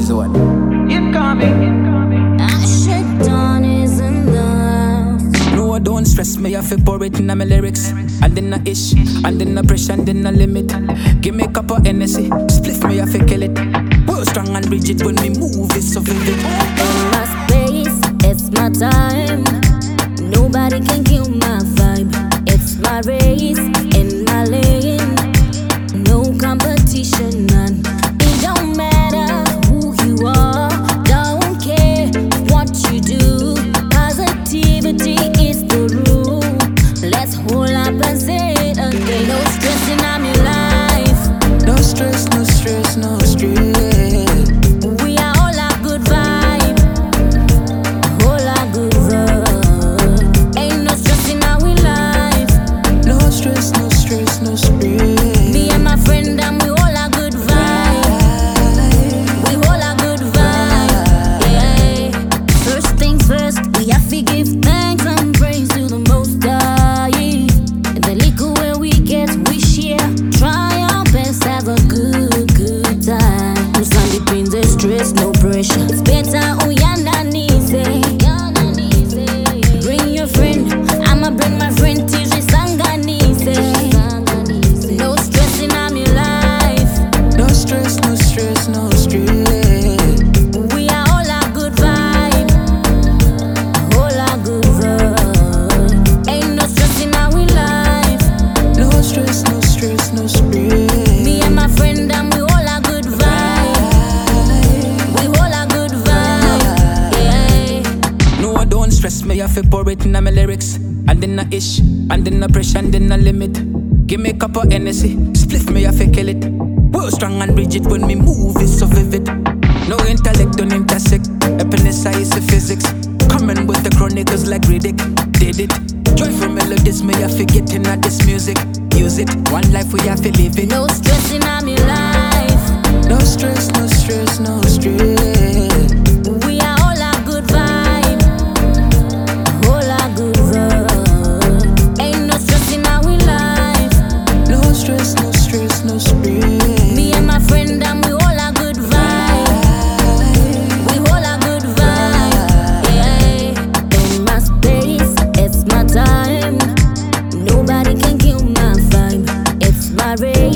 zone. Ashton is in the house. No, don't stress me, I feel pour it in my lyrics. And then a ish, and then a pressure, and then a limit. Give me a cup of energy, split me, I feel kill it. We're strong and rigid when we move, it's so vivid. In my space, it's my time. Nobody can kill my vibe. It's my race, in my lane. No competition, none. It don't matter who you are, don't care what you do. Positivity is the rule. Let's hold up and say it again. No stressing on my life. No stress, no stress, no stress. We are all a good vibe. All a good vibe. Ain't no stressing on we life. No stress, no stress, no stress. Me and my friend and we all a good vibe. We all a good vibe. Yeah. First things first, we have to give thanks and praise to the Most High. The liquor where we get, we share. Try our best, have a good time. No stand between the stress, no pressure. It's better uyandanise. Bring your friend, I'ma bring my friend tijisanganise. No stressing on my life. No stress, no stress, no stress. We are all a good vibe. All a good vibe. Ain't no stressing on we life. No stress, no stress, no stress. Me and my friend and we all a good vibe. We all a good vibe. Yeah. No, don't stress me, I feel pour it in my lyrics. And then a ish, and then a pressure, and then a limit. Give me a cup of energy, split me, I feel kill it. We're strong and rigid when we move, it's so vivid. No intellect, don't intersect. Happiness, I is the physics. Coming with the chronicles like Riddick. Did it. Joyful melodies, may I forget in this music. Use it, one life we have to live it. No stressing on my life. No stress, no stress, no stress. We are all a good vibe. All a good vibe. Ain't no stressing on we life. No stress, no stress, no stress. Me and my friend and we all a good vibe. We all a good vibe. Yeah. In my space, it's my time. Nobody can kill my vibe. It's my race.